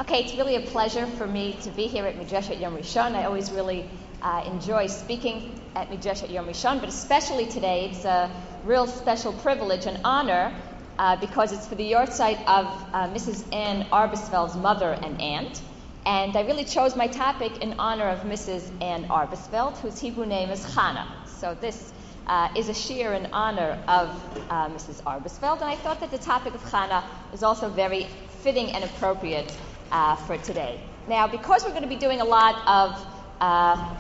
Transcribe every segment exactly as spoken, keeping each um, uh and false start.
Okay, it's really a pleasure for me to be here at Midreshet Yom Rishon. I always really uh, enjoy speaking at Midreshet Yom Rishon, but especially today, it's a real special privilege and honor uh, because it's for the yahrzeit of uh, Missus Ann Arbesfeld's mother and aunt. And I really chose my topic in honor of Missus Ann Arbesfeld, whose Hebrew name is Chana. So this uh, is a shiur in honor of uh, Missus Arbesfeld, and I thought that the topic of Chana is also very fitting and appropriate uh, for today. Now, because we're going to be doing a lot of uh,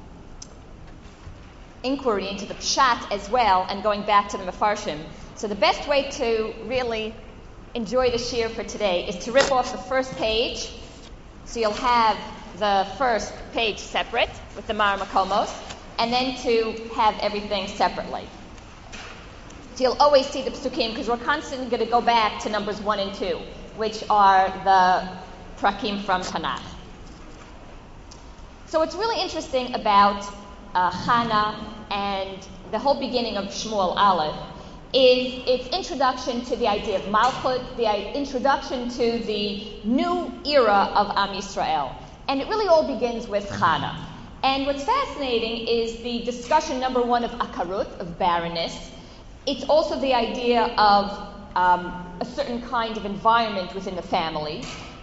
inquiry into the Pshat as well, and going back to the Mefarshim, so the best way to really enjoy the shiur for today is to rip off the first page. So you'll have the first page separate with the Mar Makomos, and then to have everything separately. So you'll always see the Psukim, because we're constantly going to go back to numbers one and two, which are the Prakim from Tanakh. So what's really interesting about uh, Chana and the whole beginning of Shmuel Aleph is its introduction to the idea of Malchut, the introduction to the new era of Am Yisrael. And it really all begins with Chana. And what's fascinating is the discussion, number one, of Akarut, of barrenness. It's also the idea of um, a certain kind of environment within the family.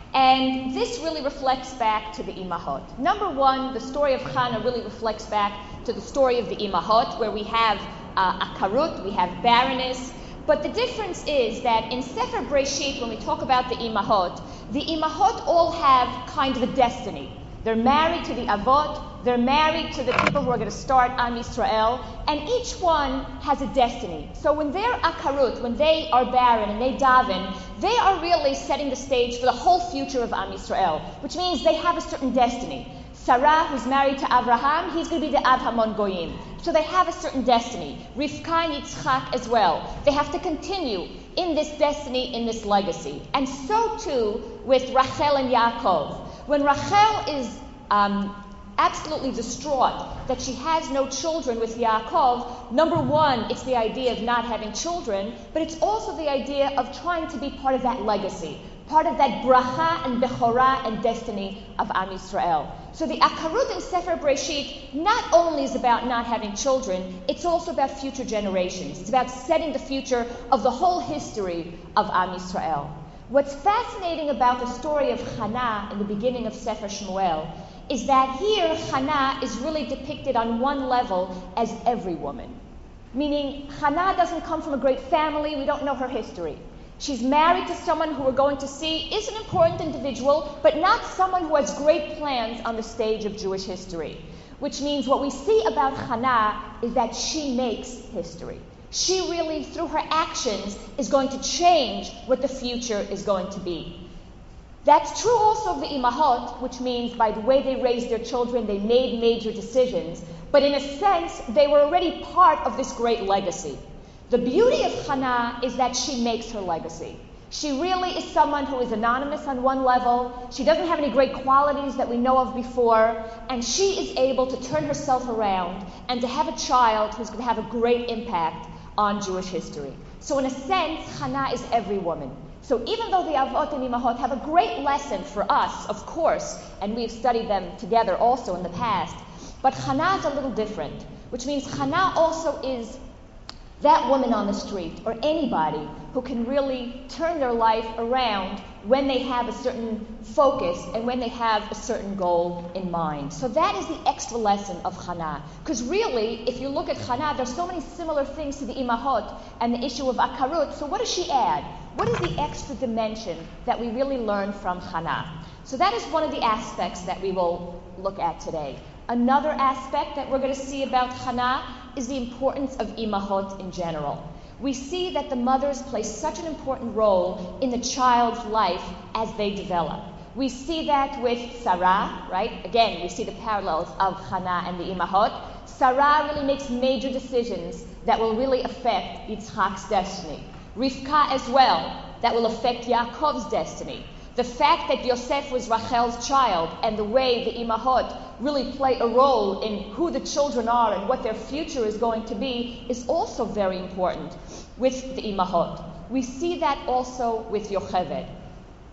And this really reflects back to the Imahot. Number one, the story of Chana really reflects back to the story of the Imahot, where we have uh, Akarut, we have barrenness. But the difference is that in Sefer Breshit, when we talk about the Imahot, the Imahot all have kind of a destiny. They're married to the Avot, they're married to the people who are going to start Am Yisrael, and each one has a destiny. So when they're Akarut, when they are barren and they daven, they are really setting the stage for the whole future of Am Yisrael, which means they have a certain destiny. Sarah, who's married to Abraham, he's going to be the Av Hamon Goyim. So they have a certain destiny. Rivka and Yitzchak as well. They have to continue in this destiny, in this legacy. And so too with Rachel and Yaakov. When Rachel is um, absolutely distraught that she has no children with Yaakov, number one, it's the idea of not having children, but it's also the idea of trying to be part of that legacy, part of that bracha and bechorah and destiny of Am Yisrael. So the Akarut in Sefer Breshit not only is about not having children, it's also about future generations. It's about setting the future of the whole history of Am Yisrael. What's fascinating about the story of Chana in the beginning of Sefer Shmuel is that here Chana is really depicted on one level as every woman. Meaning Chana doesn't come from a great family, we don't know her history. She's married to someone who we're going to see is an important individual, but not someone who has great plans on the stage of Jewish history. Which means what we see about Chana is that she makes history. She really, through her actions, is going to change what the future is going to be. That's true also of the Imahot, which means by the way they raised their children, they made major decisions. But in a sense, they were already part of this great legacy. The beauty of Chana is that she makes her legacy. She really is someone who is anonymous on one level. She doesn't have any great qualities that we know of before. And she is able to turn herself around and to have a child who's going to have a great impact on Jewish history. So in a sense, Chana is every woman. So even though the Avot and Imahot have a great lesson for us, of course, and we've studied them together also in the past, but Chana is a little different, which means Chana also is that woman on the street, or anybody who can really turn their life around when they have a certain focus and when they have a certain goal in mind. So that is the extra lesson of Chana. Because really, if you look at Chana, there's so many similar things to the Imahot and the issue of Akarut. So what does she add? What is the extra dimension that we really learn from Chana? So that is one of the aspects that we will look at today. Another aspect that we're going to see about Chana is the importance of Imahot in general. We see that the mothers play such an important role in the child's life as they develop. We see that with Sarah, right? Again, we see the parallels of Chana and the Imahot. Sarah really makes major decisions that will really affect Yitzchak's destiny. Rivka as well, that will affect Yaakov's destiny. The fact that Yosef was Rachel's child and the way the Imahot really play a role in who the children are and what their future is going to be is also very important with the Imahot. We see that also with Yocheved.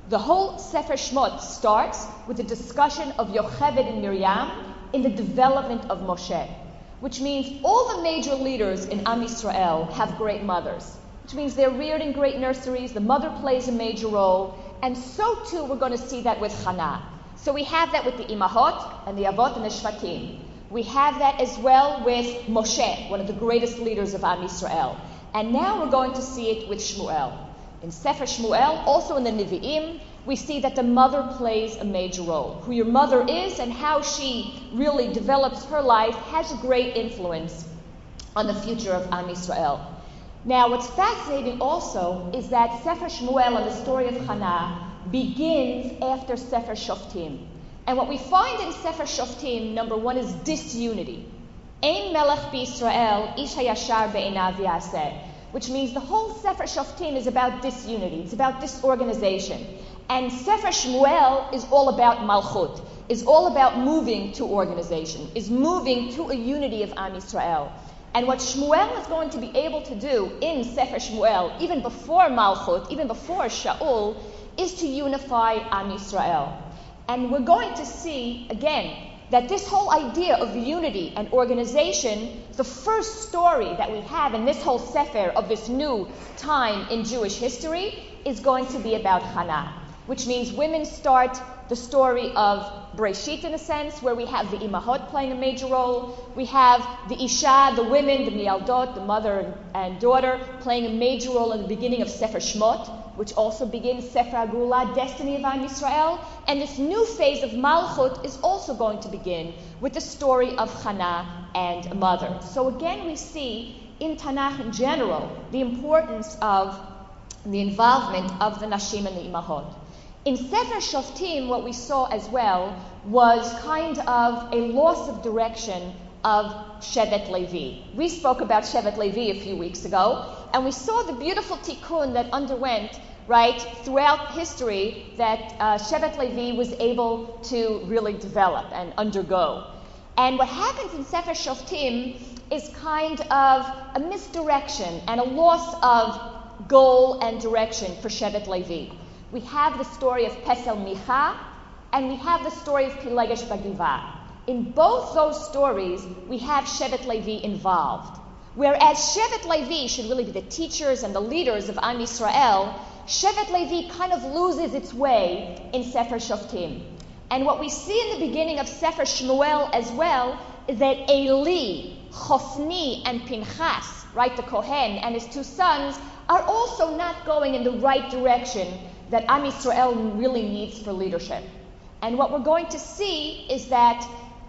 The whole Sefer Shmot starts with a discussion of Yocheved and Miriam in the development of Moshe, which means all the major leaders in Am Yisrael have great mothers, which means they're reared in great nurseries, the mother plays a major role, and so too we're going to see that with Hannah. So we have that with the Imahot and the Avot and the Shvatim. We have that as well with Moshe, one of the greatest leaders of Am Yisrael. And now we're going to see it with Shmuel. In Sefer Shmuel, also in the Nevi'im, we see that the mother plays a major role. Who your mother is and how she really develops her life has a great influence on the future of Am Yisrael. Now, what's fascinating also is that Sefer Shmuel and the story of Hannah begins after Sefer Shoftim. And what we find in Sefer Shoftim, number one, is disunity. Ein melech b'Yisrael, ish hayashar be'einav yaseh. Which means the whole Sefer Shoftim is about disunity. It's about disorganization. And Sefer Shmuel is all about malchut, is all about moving to organization, is moving to a unity of Am Yisrael. And what Shmuel is going to be able to do in Sefer Shmuel, even before malchut, even before Shaul, is to unify Am Yisrael. And we're going to see, again, that this whole idea of unity and organization, the first story that we have in this whole Sefer of this new time in Jewish history, is going to be about Hannah, which means women start the story of Breshit, in a sense, where we have the Imahot playing a major role. We have the Isha, the women, the Mialdot, the mother and daughter, playing a major role in the beginning of Sefer Shmot, which also begins Sefer HaGeula, destiny of Am Yisrael. And this new phase of Malchut is also going to begin with the story of Hannah and a mother. So again, we see in Tanakh in general the importance of the involvement of the Nashim and the Imahot. In Sefer Shoftim, what we saw as well was kind of a loss of direction of Shevet Levi. We spoke about Shevet Levi a few weeks ago, and we saw the beautiful tikkun that underwent, right, throughout history that uh, Shevet Levi was able to really develop and undergo. And what happens in Sefer Shoftim is kind of a misdirection and a loss of goal and direction for Shevet Levi. We have the story of Pesel Micha, and we have the story of Pilegesh Bagiva. In both those stories, we have Shevet Levi involved. Whereas Shevet Levi should really be the teachers and the leaders of Am Yisrael, Shevet Levi kind of loses its way in Sefer Shoftim. And what we see in the beginning of Sefer Shmuel as well is that Eli, Chofni, and Pinchas, right, the Kohen, and his two sons, are also not going in the right direction that Am Yisrael really needs for leadership. And what we're going to see is that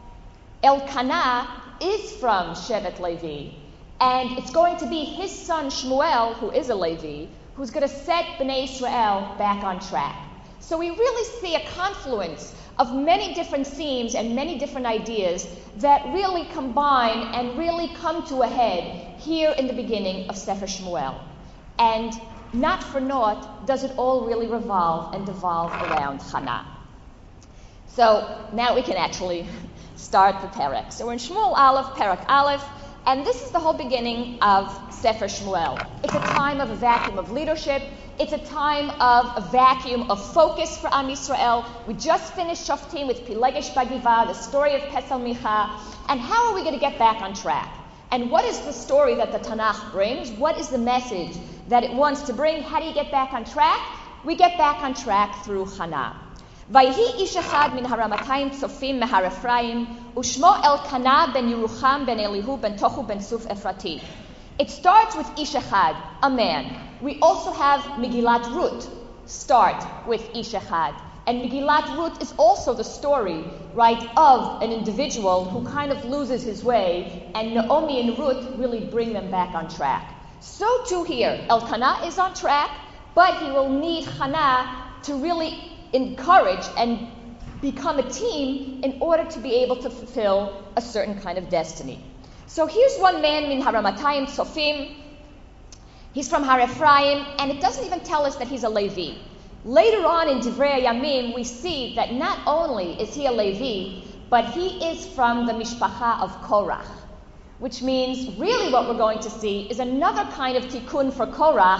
Elkanah is from Shevet Levi, and it's going to be his son Shmuel, who is a Levi, who's going to set Bnei Israel back on track. So we really see a confluence of many different themes and many different ideas that really combine and really come to a head here in the beginning of Sefer Shmuel. And not for naught does it all really revolve and devolve around Hannah. So now we can actually start the Perek. So we're in Shmuel Aleph, Perek Aleph, and this is the whole beginning of Sefer Shmuel. It's a time of a vacuum of leadership. It's a time of a vacuum of focus for Am Yisrael. We just finished Shoftim with Pilegesh Bagiva, the story of Pesel Micha, and how are we going to get back on track? And what is the story that the Tanakh brings? What is the message that it wants to bring? How do you get back on track? We get back on track through Hannah. Vayhi ish echad min haramatayim tzofim mehar Ephraim, ushmo Elkanah ben Yerucham ben Elihu ben Tochu ben Suf Efrati. It starts with ish echad, a man. We also have Megillat Ruth start with ish echad. And Megillat Ruth is also the story, right, of an individual who kind of loses his way, and Naomi and Ruth really bring them back on track. So too here, Elkanah is on track, but he will need Hannah to really encourage and become a team in order to be able to fulfill a certain kind of destiny. So here's one man, Min Haramatayim Tzofim. He's from Har Ephraim, and it doesn't even tell us that he's a Levi. Later on in Divrei Yamim, we see that not only is he a Levi, but he is from the Mishpacha of Korach, which means really what we're going to see is another kind of tikkun for Korach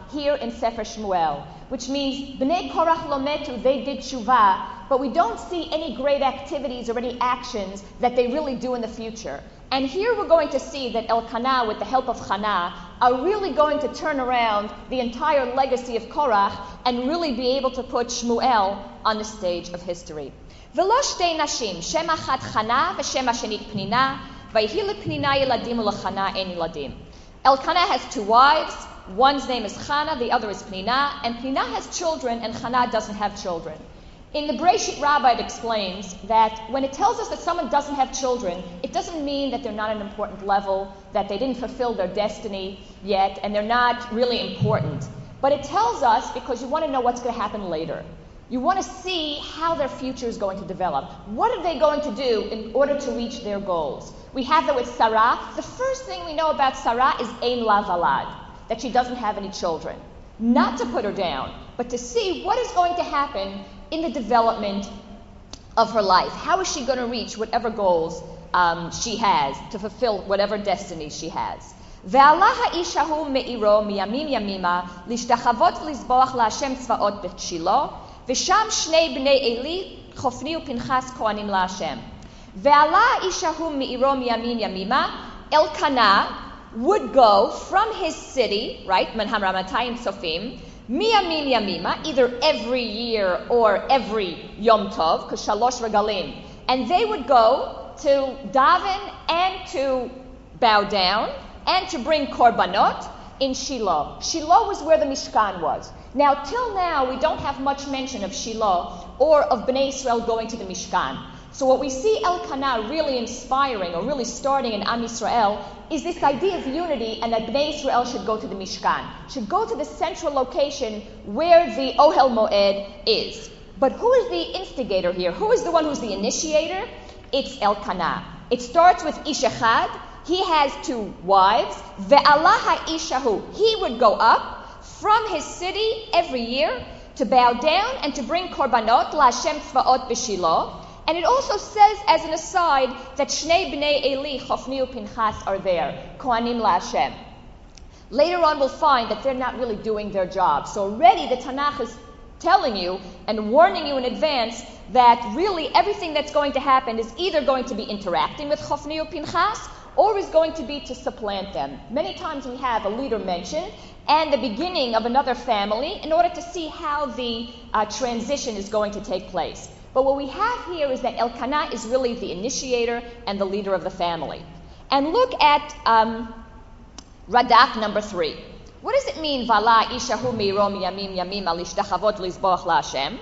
here in Sefer Shmuel, which means Bnei Korach lo metu, they did tshuva, but we don't see any great activities or any actions that they really do in the future. And here we're going to see that Elkanah, with the help of Hannah, are really going to turn around the entire legacy of Korach and really be able to put Shmuel on the stage of history. V'lo shtei nashim, shem achat Hannah v'shem hashenit Pnina, vayhi lePnina yeladim u'leChana ein yeladim. Elkanah has two wives. One's name is Chana, the other is Pnina, and Pnina has children and Hannah doesn't have children. In the Bereshit Rabbah, it explains that when it tells us that someone doesn't have children, it doesn't mean that they're not an important level, that they didn't fulfill their destiny yet, and they're not really important. But it tells us because you want to know what's going to happen later. You want to see how their future is going to develop. What are they going to do in order to reach their goals? We have that with Sarah. The first thing we know about Sarah is Ein la valad, that she doesn't have any children. Not to put her down, but to see what is going to happen in the development of her life. How is she going to reach whatever goals um, she has, to fulfill whatever destiny she has? ועלה האיש ההוא מעירו מימים ימימה להשתחוות ולזבוח להשם צבאות בשילה, ושם שני בני עלי חופני ופנחס כהנים להשם. ועלה האיש ההוא מעירו מימים ימימה, Elkanah would go from his city, right, Manhamramatayim Sofim, Miyamim Yamima, either every year or every Yom Tov, because Shalosh Regalim, and they would go to daven and to bow down and to bring korbanot in Shiloh. Shiloh was where the Mishkan was. Now, till now, we don't have much mention of Shiloh or of Bnei Israel going to the Mishkan. So what we see Elkanah really inspiring or really starting in Am Yisrael is this idea of unity, and that Bnei Israel should go to the Mishkan, should go to the central location where the Ohel Moed is. But who is the instigator here? Who is the one who's the initiator? It's Elkanah. It starts with Ish Echad. He has two wives. Ve'alah ha'ishahu. He would go up from his city every year to bow down and to bring korbanot la'Hashem tzvaot b'Shiloh. And it also says, as an aside, that Shnei Bnei Eli, Chofni u'Pinchas, are there, Kohanim LaHashem. Later on, we'll find that they're not really doing their job. So already the Tanakh is telling you and warning you in advance that really everything that's going to happen is either going to be interacting with Chofni u'Pinchas, or is going to be to supplant them. Many times we have a leader mentioned and the beginning of another family in order to see how the uh, transition is going to take place. But what we have here is that Elkanah is really the initiator and the leader of the family. And look at um, Radak number three. What does it mean, Vala ishahu meiro miyamim yamim alishtachavot lizboach laHashem?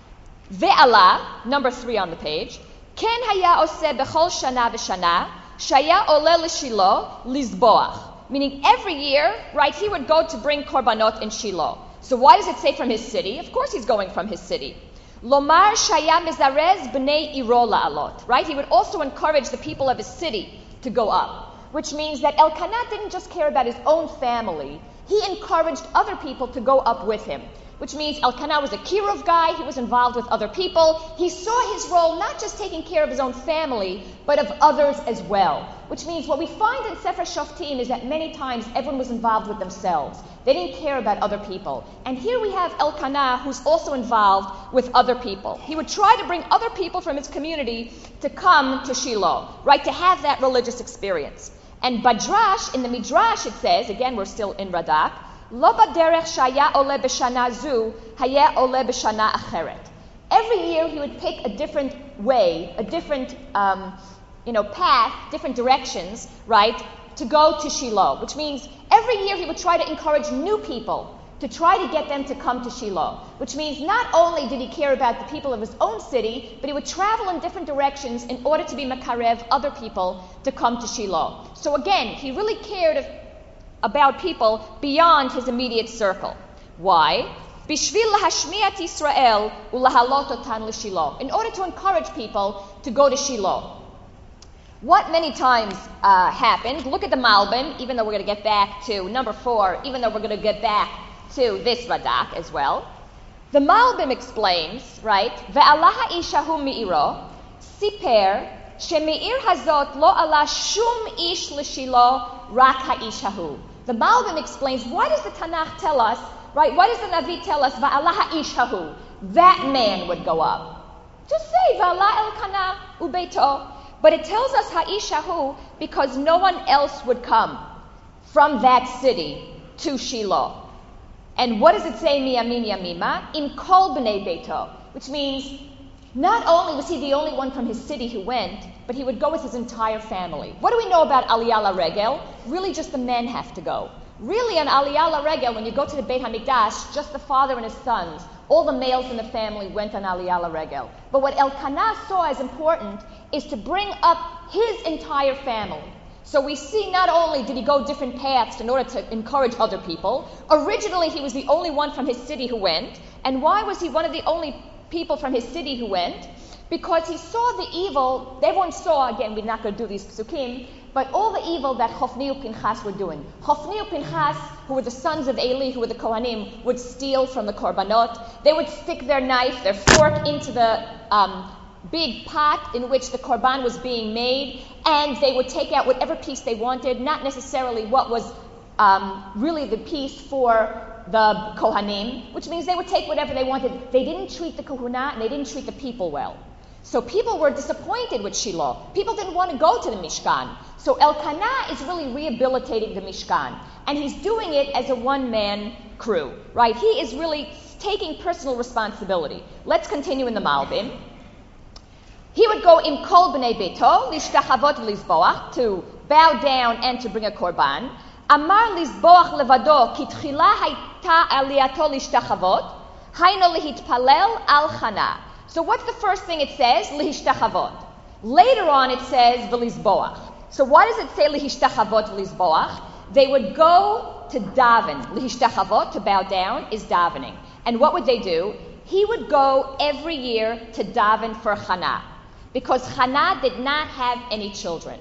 Ve'ala, number three on the page. Ken haya oseh bechol shana v'shana shaya ole l'Shiloh lizboach. Meaning every year, right, he would go to bring korbanot in Shiloh. So why does it say from his city? Of course he's going from his city. Lomar shaya mezarez b'nei iro la'alot. Right? He would also encourage the people of his city to go up. Which means that Elkanah didn't just care about his own family. He encouraged other people to go up with him. Which means Elkanah was a Kirov guy. He was involved with other people. He saw his role not just taking care of his own family, but of others as well. Which means what we find in Sefer Shoftim is that many times everyone was involved with themselves. They didn't care about other people. And here we have Elkanah, who's also involved with other people. He would try to bring other people from his community to come to Shiloh, right, to have that religious experience. And Badrash, in the Midrash, it says, again, we're still in Radak, Lo baderech shaya ole b'shana zu, haya ole b'shana acheret. Every year he would pick a different way, a different, um, you know, path, different directions, right, to go to Shiloh. Which means every year he would try to encourage new people to try to get them to come to Shiloh. Which means not only did he care about the people of his own city, but he would travel in different directions in order to be makarev other people to come to Shiloh. So again, he really cared if, about people beyond his immediate circle. Why? Bishvil lahashmiat Yisrael ulahalot otan l'Shiloh. In order to encourage people to go to Shiloh. What many times uh, happened, look at the Malbim, even though we're going to get back to number four, even though we're going to get back to this Radak as well. The Malbim explains, right, Ve'alah ha'ishahu mi'iro, siper, she'me'ir hazot lo ala shum ish l'Shiloh rak ha'ishahu. The Malbim explains, why does the Tanakh tell us right? What does the Navi tell us? Va'ala ha'ish hahu. That man would go up. Just say, Va'ala Elkanah ubeito. But it tells us ha'ish hahu because no one else would come from that city to Shiloh. And what does it say, miyamin yamima? In kol b'nei beito, which means not only was he the only one from his city who went, but he would go with his entire family. What do we know about Aliyah LaRegel? Really just the men have to go. Really on Aliyah LaRegel, when you go to the Beit HaMikdash, just the father and his sons, all the males in the family went on Aliyah LaRegel. But what Elkanah saw as important is to bring up his entire family. So we see not only did he go different paths in order to encourage other people, originally he was the only one from his city who went. And why was he one of the only people from his city who went? Because he saw the evil, everyone saw, again, we're not going to do these psukim, but all the evil that Hofni and Pinchas were doing. Hofni and Pinchas, who were the sons of Eli, who were the Kohanim, would steal from the korbanot. They would stick their knife, their fork into the um, big pot in which the korban was being made, and they would take out whatever piece they wanted, not necessarily what was um, really the piece for the Kohanim, which means they would take whatever they wanted. They didn't treat the Kahuna, and they didn't treat the people well. So people were disappointed with Shiloh. People didn't want to go to the Mishkan. So Elkanah is really rehabilitating the Mishkan. And he's doing it as a one-man crew, right? He is really taking personal responsibility. Let's continue in the Malbim. He would go in kol b'nei beito, lishtachavot v'lizboach, to bow down and to bring a korban. Amar lizboach levado, ki tchila hayta aliyato lishtachavot, hayno lihitpalel al chana. So what's the first thing it says? Lihishtachavot. Later on it says v'lizboach. So why does it say lihishtachavot v'lizboach? They would go to daven. Lihishtachavot, to bow down, is davening. And what would they do? He would go every year to daven for Chana, because Chana did not have any children.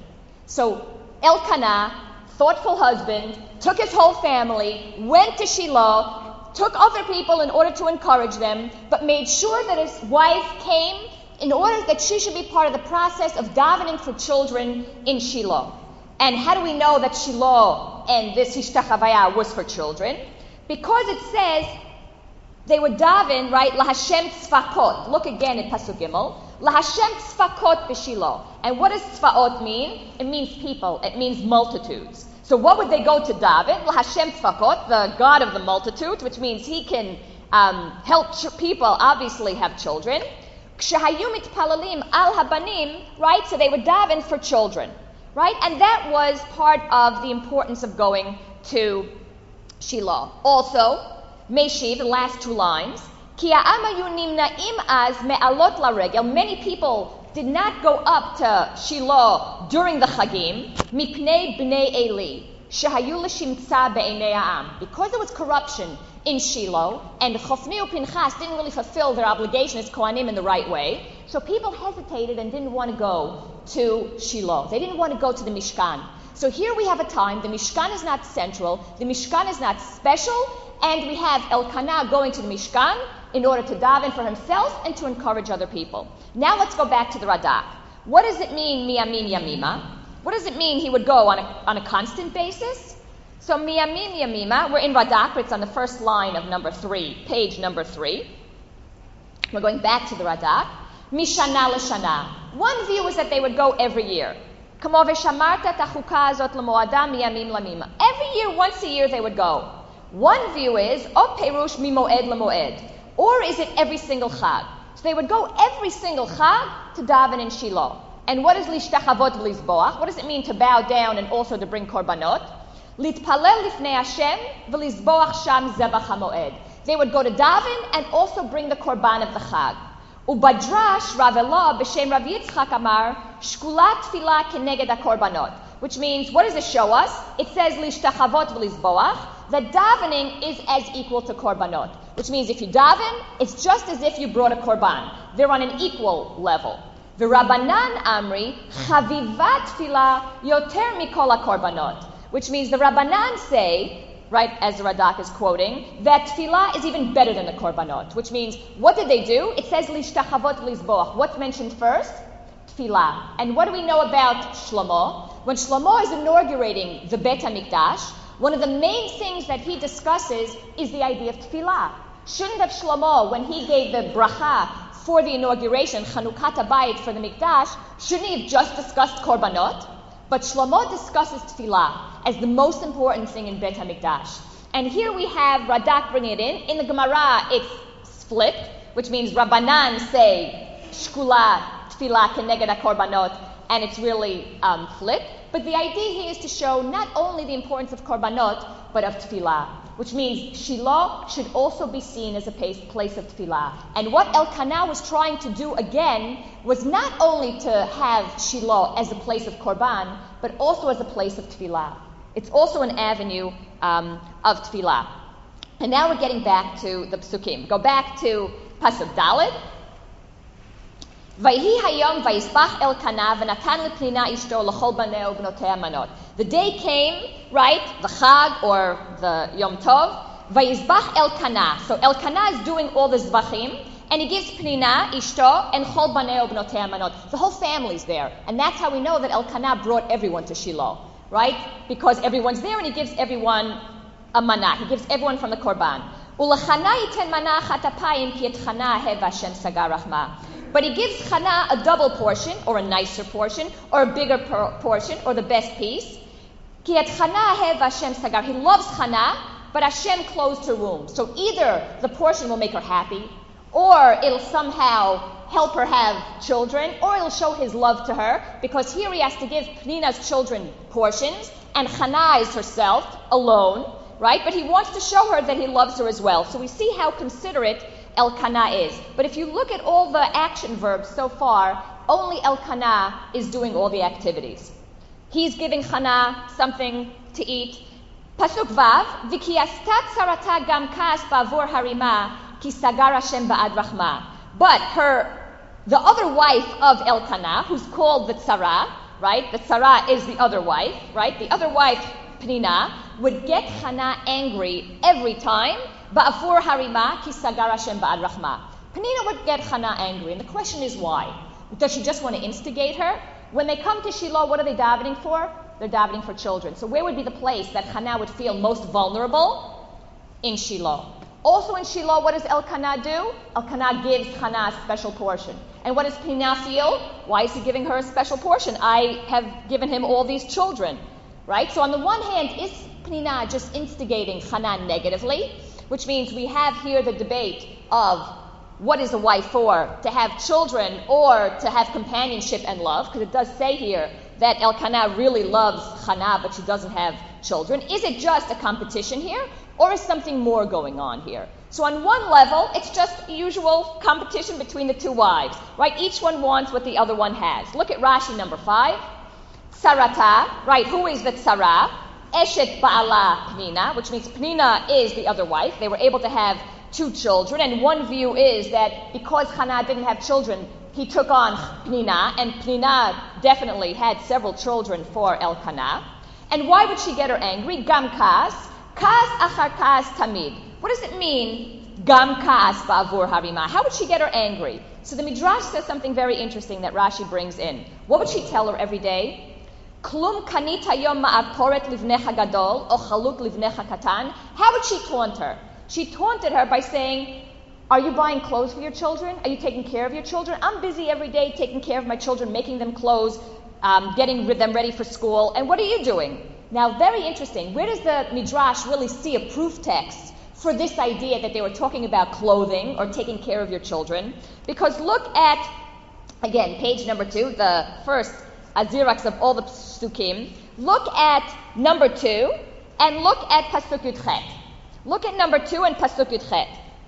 So Elkanah, thoughtful husband, took his whole family, went to Shiloh, took other people in order to encourage them, but made sure that his wife came in order that she should be part of the process of davening for children in Shiloh. And how do we know that Shiloh and this Hishtachavaya was for children? Because it says they would daven, right, LaHashem Tzfakot. Look again at Pasuk Gimel. LaHashem Tzfakot b'Shiloh. And what does Tzfaot mean? It means people. It means multitudes. So what would they go to daven? LaHashem Tzfakot, the God of the multitude, which means he can um, help ch- people obviously have children. Kshahayu mitpalalim al habanim, right? So they would daven for children, right? And that was part of the importance of going to Shiloh. Also, Meshiv, the last two lines, Ki ha'am hayu nimna'im az me'alot laregel. Many people did not go up to Shiloh during the Chagim, mipnei b'nei Eli, shehayu l'shimtza be'enei ha'am. Because there was corruption in Shiloh, and Chofni and Pinchas didn't really fulfill their obligation as Kohanim in the right way, so people hesitated and didn't want to go to Shiloh. They didn't want to go to the Mishkan. So here we have a time, the Mishkan is not central, the Mishkan is not special, and we have Elkanah going to the Mishkan in order to daven for himself and to encourage other people. Now let's go back to the Radak. What does it mean, miyamin yamima? What does it mean he would go on a, on a constant basis? So miyamin yamima, we're in Radak, it's on the first line of number three, page number three. We're going back to the Radak. Mishana l'shana. One view is that they would go every year. Kamo v'shamarta tachuka azot l'moada miyamim lamima. Every year, once a year, they would go. One view is, o perush mimoed l'moed. Or is it every single Chag? So they would go every single Chag to daven in Shiloh. And what is lishtachavot v'lizboach? What does it mean to bow down and also to bring korbanot? Litpalel lifnei Hashem v'lizboach sham zebach hamoed. They would go to daven and also bring the korban of the Chag. Ubadrash Rav Ela b'shem Rav Yitzchak Amar shkulat tefillah keneged hakorbanot. Which means, what does it show us? It says lishtachavot v'lizboach, that davening is as equal to korbanot. Which means if you daven, it's just as if you brought a korban. They're on an equal level. The Rabbanan Amri, chavivat tefillah yoter mikol hakorbanot. Which means the Rabbanan say, right, as the Radak is quoting, that tefillah is even better than the korbanot. Which means, what did they do? It says lishtachavot v'lizboach. What's mentioned first? Tefillah. And what do we know about Shlomo? When Shlomo is inaugurating the Beit HaMikdash, one of the main things that he discusses is the idea of tefillah. Shouldn't have Shlomo, when he gave the bracha for the inauguration, Chanukat HaBayit for the Mikdash, shouldn't he have just discussed korbanot? But Shlomo discusses tefillah as the most important thing in Beit HaMikdash. And here we have Radak bring it in. In the Gemara, it's flipped, which means Rabbanan say Shkula tefillah keneged korbanot, and it's really um, flipped. But the idea here is to show not only the importance of korbanot, but of tefillah, which means Shiloh should also be seen as a place of tefillah. And what Elkanah was trying to do again was not only to have Shiloh as a place of korban, but also as a place of tefillah. It's also an avenue um, of tefillah. And now we're getting back to the psukim. Go back to Pasuk Dalet. Vayhi hayom vayisbach Elkanah v'natan lepnina ishto l'chol banei u'bnotei manot. The day came, right, the Chag or the Yom Tov, vayisbach Elkanah. So Elkanah is doing all the zvachim, and he gives Pnina, Ishto, and Chol banei u'bnotei manot. The whole family's there. And that's how we know that Elkanah brought everyone to Shiloh, right? Because everyone's there and he gives everyone a manah. He gives everyone from the korban. Ulachana yiten manah chatapayim ki et Chana heva Hashem sagar rachma. But he gives Chana a double portion, or a nicer portion, or a bigger por- portion, or the best piece. Ki et Chana heva Hashem sagar. He loves Chana, but Hashem closed her womb. So either the portion will make her happy, or it'll somehow help her have children, or it'll show his love to her, because here he has to give Pnina's children portions, and Chana is herself, alone, right? But he wants to show her that he loves her as well. So we see how considerate Elkanah is. But if you look at all the action verbs so far, only Elkanah is doing all the activities. He's giving Chana something to eat. Pasuk Vav, V'ki astat sarata gam kas ba'avur harima, ki sagar Hashem ba'ad rachma. But her, the other wife of Elkanah, who's called the Tzara, right? The Tzara is the other wife, right? The other wife, Pnina, would get Chana angry every time. Ba'afur harima ki sagar Hashem ba'ad rachma. Pnina would get Chana angry, and the question is why? Does she just want to instigate her? When they come to Shiloh, what are they davening for? They're davening for children. So where would be the place that Chana would feel most vulnerable? In Shiloh. Also in Shiloh, what does Elkanah do? Elkanah gives Chana a special portion. And what does Pnina feel? Why is he giving her a special portion? I have given him all these children, right? So on the one hand, is Pnina just instigating Chana negatively? Which means we have here the debate of what is a wife for? To have children or to have companionship and love? Because it does say here that Elkanah really loves Chana, but she doesn't have children. Is it just a competition here? Or is something more going on here? So on one level, it's just usual competition between the two wives, right? Each one wants what the other one has. Look at Rashi number five. Sarata, right? Who is the Tzara? Eshet Ba'ala Pnina, which means Pnina is the other wife. They were able to have two children, and one view is that because Chana didn't have children, he took on Pnina, and Pnina definitely had several children for Elkanah. And why would she get her angry? Gam kas, kas achar kas tamid. What does it mean? Gam kas ba'avur harima. How would she get her angry? So the Midrash says something very interesting that Rashi brings in. What would she tell her every day? Klum kanit hayom ma'aporet livnecha gadol o chaluk livnecha katan. How would she taunt her? She taunted her by saying, are you buying clothes for your children? Are you taking care of your children? I'm busy every day taking care of my children, making them clothes, um, getting them ready for school. And what are you doing? Now, very interesting. Where does the Midrash really see a proof text for this idea that they were talking about clothing or taking care of your children? Because look at, again, page number two, the first Azirax of all the psukim. Look at number two and look at Pasuk Yudchet. Look at number two and Pasuk Yudchet.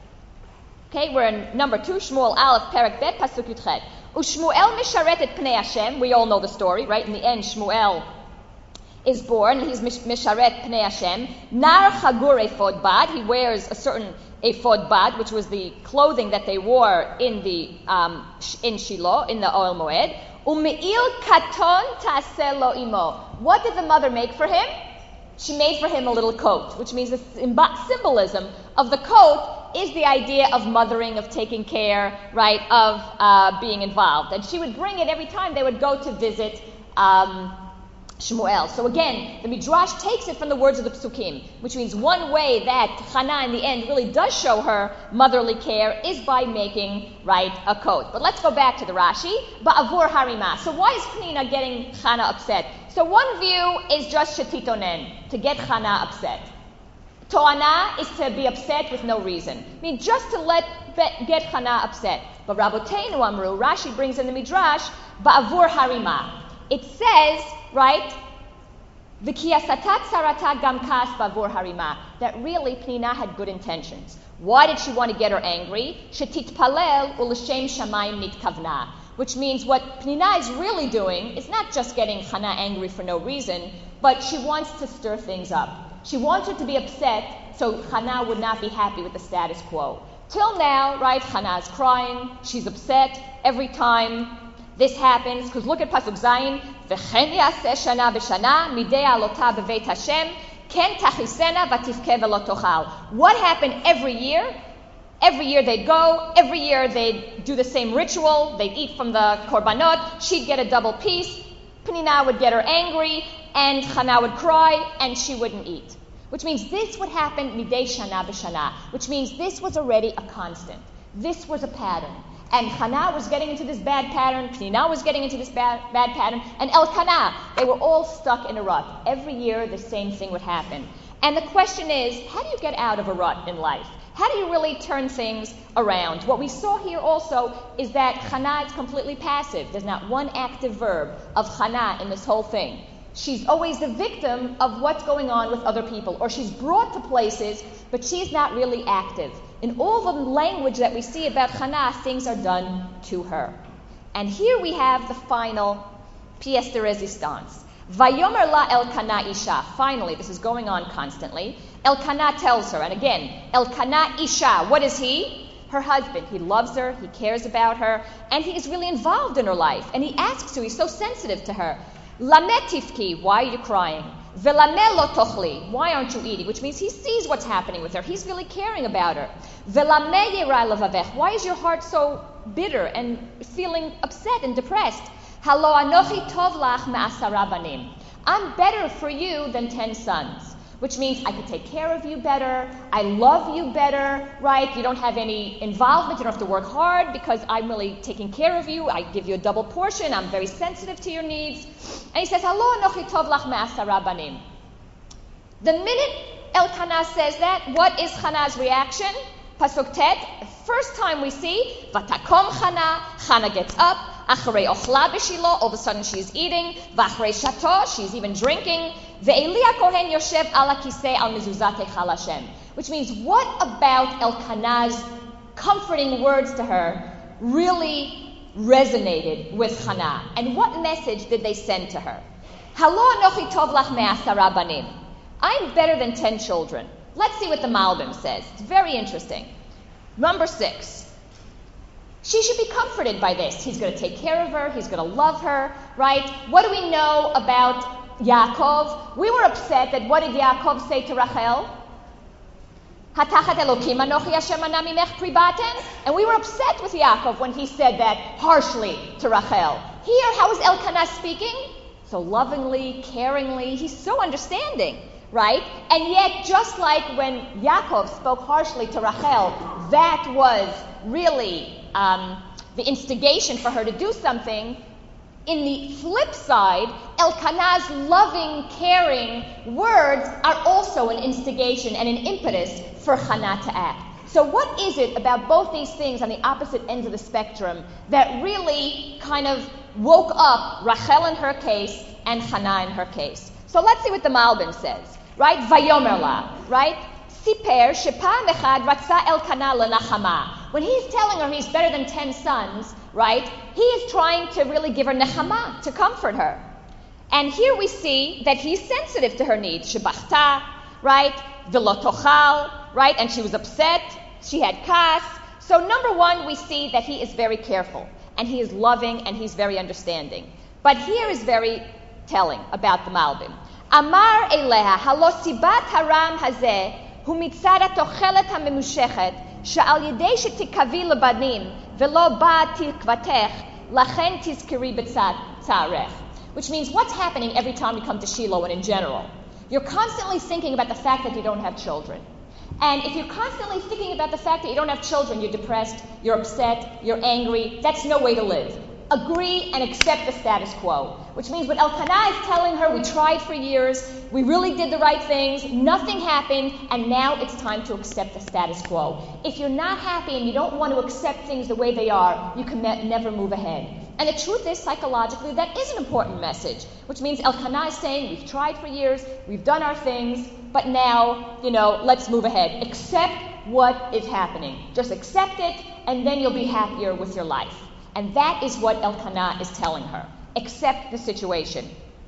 Okay, we're in number two, Shmuel Aleph, Perek Bet, Pasuk Yudchet. Ushmuel misharet et pnei Hashem. We all know the story, right? In the end, Shmuel is born, and he's misharet pnei Hashem. Nar chagur ephod bad. He wears a certain ephod bad, which was the clothing that they wore in the um, in Shiloh, in the Ohel Moed. Umeil katon taseh lo imo. What did the mother make for him? She made for him a little coat, which means the symbolism of the coat is the idea of mothering, of taking care, right, of uh, being involved. And she would bring it every time they would go to visit um, Shmuel. So again, the Midrash takes it from the words of the Psukim, which means one way that Hannah in the end really does show her motherly care is by making, right, a coat. But let's go back to the Rashi. Ba'avur harima. So why is Penina getting Hannah upset? So one view is just shetitonen, to get Hannah upset. To'ana is to be upset with no reason. I mean, just to let get Hannah upset. But Rabboteinu Amru, Rashi brings in the Midrash, Ba'avur harima. It says, right, V'kiyasatat sarata gam kas bavur harima, that really Penina had good intentions. Why did she want to get her angry? Shetitpalel u'l'shem shamayim nitkavna, which means what Penina is really doing is not just getting Hannah angry for no reason, but she wants to stir things up. She wants her to be upset so Hannah would not be happy with the status quo. Till now, right, Hannah's crying, she's upset every time this happens, because look at Pasuk Zayin, V'chen yaseh shana b'shana, midei alota b'veit Hashem, ken tachisena v'tifke v'lo tochal. What happened every year? Every year they'd go, every year they'd do the same ritual, they'd eat from the korbanot, she'd get a double piece, Penina would get her angry, and Hannah would cry, and she wouldn't eat. Which means this would happen midei shana b'shana, which means this was already a constant. This was a pattern. And Hannah was getting into this bad pattern, Penina was getting into this bad, bad pattern, and Elkanah, they were all stuck in a rut. Every year the same thing would happen. And the question is, how do you get out of a rut in life? How do you really turn things around? What we saw here also is that Hannah is completely passive. There's not one active verb of Hannah in this whole thing. She's always the victim of what's going on with other people, or she's brought to places, but she's not really active. In all the language that we see about Hannah, things are done to her. And here we have the final pièce de résistance. Vayomer la Elkanah isha. Finally, this is going on constantly. Elkanah tells her, and again, Elkanah isha, what is he? Her husband. He loves her, he cares about her, and he is really involved in her life. And he asks her, he's so sensitive to her. Lame tifki, why are you crying? Velame lo tochli, why aren't you eating? Which means he sees what's happening with her. He's really caring about her. Velame yerai levavech, why is your heart so bitter and feeling upset and depressed? Halo anochi tov lach me'asara banim. I'm better for you than ten sons. Which means I could take care of you better, I love you better, right? You don't have any involvement, you don't have to work hard because I'm really taking care of you, I give you a double portion, I'm very sensitive to your needs. And he says, Halo anochi tov lach me'asara banim. The minute Elkanah says that, what is Hannah's reaction? Pasuk Tet, first time we see, Vatakom Hannah, Hannah gets up, Achrei ochla b'shilo, all of a sudden she's eating, V'achrei shato, she's even drinking, Ve'elia kohen yoshev ala kisei al mezuzat echal Hashem. Which means, what about Elkanah's comforting words to her really resonated with Hannah? And what message did they send to her? Halo anochi tov lach me'asara banim. I'm better than ten children. Let's see what the Malbim says. It's very interesting. Number six. She should be comforted by this. He's going to take care of her. He's going to love her, right? What do we know about Yaakov? We were upset that what did Yaakov say to Rachel? Hatachat Elokim anochi Hashem ana mimech pri baten. And we were upset with Yaakov when he said that harshly to Rachel. Here, how is Elkanah speaking? So lovingly, caringly. He's so understanding. Right? And yet, just like when Yaakov spoke harshly to Rachel, that was really um, the instigation for her to do something. In the flip side, Elkanah's loving, caring words are also an instigation and an impetus for Hannah to act. So what is it about both these things on the opposite ends of the spectrum that really kind of woke up Rachel in her case and Hannah in her case? So let's see what the Malbim says. Right? Vayomer la. Right? Siper shepam echad ratza Elkanah lenachama. When he's telling her he's better than ten sons, right? He is trying to really give her nechama, to comfort her. And here we see that he's sensitive to her needs. Shebachta, right? V'lo tochal, right? And she was upset. She had kas. So number one, we see that he is very careful. And he is loving and he's very understanding. But here is very telling about the Malbim. Amar eleha halo sibat haram hazeh hu mitzad hatochelet hamemushechet she'al yedei shetikavi lebanim velo ba tikvatech lachen tizkeri b'tzarech. which means what's happening every time you come to Shiloh and in general? You're constantly thinking about the fact that you don't have children. And if you're constantly thinking about the fact that you don't have children, you're depressed, you're upset, you're angry, that's no way to live. Agree and accept the status quo. Which means what Elkanah is telling her, we tried for years, we really did the right things, nothing happened, and now it's time to accept the status quo. If you're not happy and you don't want to accept things the way they are, you can ne- never move ahead. And the truth is, psychologically, that is an important message. Which means Elkanah is saying, we've tried for years, we've done our things, but now, you know, let's move ahead. Accept what is happening. Just accept it, and then you'll be happier with your life. And that is what Elkanah is telling her. Accept the situation.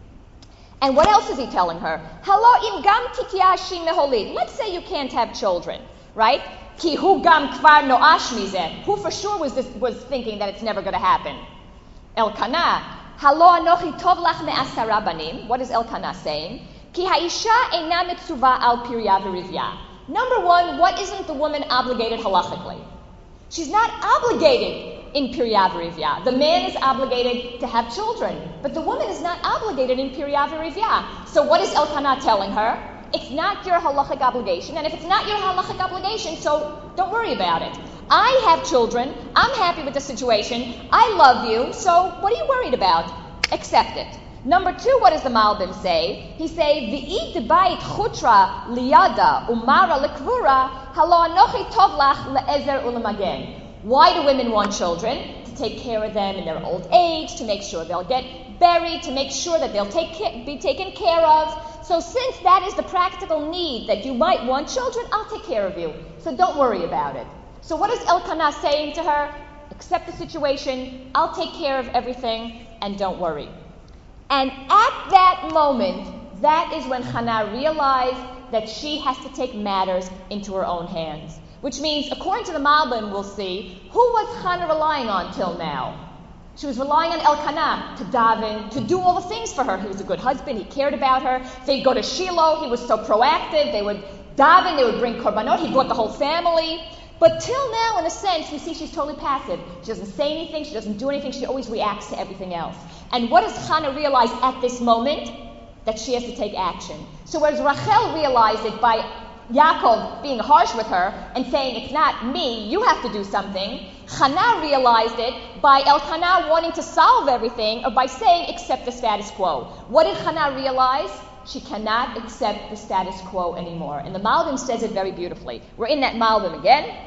And what else is he telling her? Halo im gam tityashi meholit. Let's say you can't have children, right? Ki hu gam kvar noash mizeh. Who for sure was this, was thinking that it's never going to happen? Elkanah. Halo anochi tov lach me'asara banim. What is Elkanah saying? Ki ha'isha eina mitzuva al pirya v'rivya. Number one, what isn't the woman obligated halachically? She's not obligated in Pirya v'Rivya. The man is obligated to have children, but the woman is not obligated in Pirya v'Rivya. So what is Elkanah telling her? It's not your halachic obligation, and if it's not your halachic obligation, so don't worry about it. I have children, I'm happy with the situation, I love you, so what are you worried about? Accept it. Number two, what does the Malbim say? He say, V'id debayit chutra liyada umara lekvura halo anochi tov lach le'ezer ulemagen. Why do women want children? To take care of them in their old age, to make sure they'll get buried, to make sure that they'll take ca- be taken care of. So since that is the practical need that you might want children, I'll take care of you. So don't worry about it. So what is Elkanah saying to her? Accept the situation, I'll take care of everything, and don't worry. And at that moment, that is when Hannah realized that she has to take matters into her own hands. Which means, according to the Malbim, we'll see, who was Hannah relying on till now? She was relying on Elkanah to daven, to do all the things for her. He was a good husband, he cared about her. They'd go to Shiloh, he was so proactive. They would daven, they would bring korbanot, he brought the whole family. But till now, in a sense, we see she's totally passive. She doesn't say anything, she doesn't do anything, she always reacts to everything else. And what does Hannah realize at this moment? That she has to take action. So whereas Rachel realized it by Yaakov being harsh with her and saying, it's not me, you have to do something, Hannah realized it by Elkanah wanting to solve everything, or by saying, accept the status quo. What did Hannah realize? She cannot accept the status quo anymore. And the Malbim says it very beautifully. We're in that Malbim again.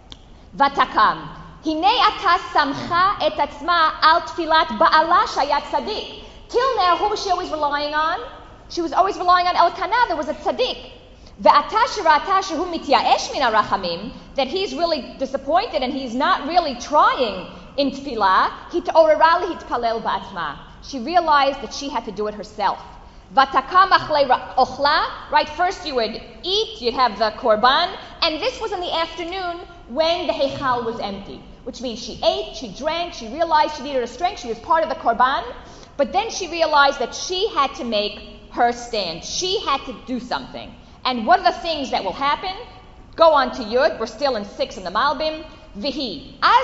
Vatakam. Hine ata samcha et atzma al tfilat ba'ala shayat tzaddik. Till now, who was she always relying on? She was always relying on Elkanah. There was a tzaddik. Ve'ata shirata shehu mityaesh min harachamim, that he's really disappointed and he's not really trying in tefillah. Hit'orera lehitpalel ba'atzma. She realized that she had to do it herself. Vatakam achlei ochla. Right, first you would eat, you'd have the korban, and this was in the afternoon when the heichal was empty. Which means she ate, she drank, she realized she needed a strength, she was part of the korban. But then she realized that she had to make her stand. She had to do something. And what are the things that will happen? Go on to Yud. We're still in six in the Malbim. Vihi.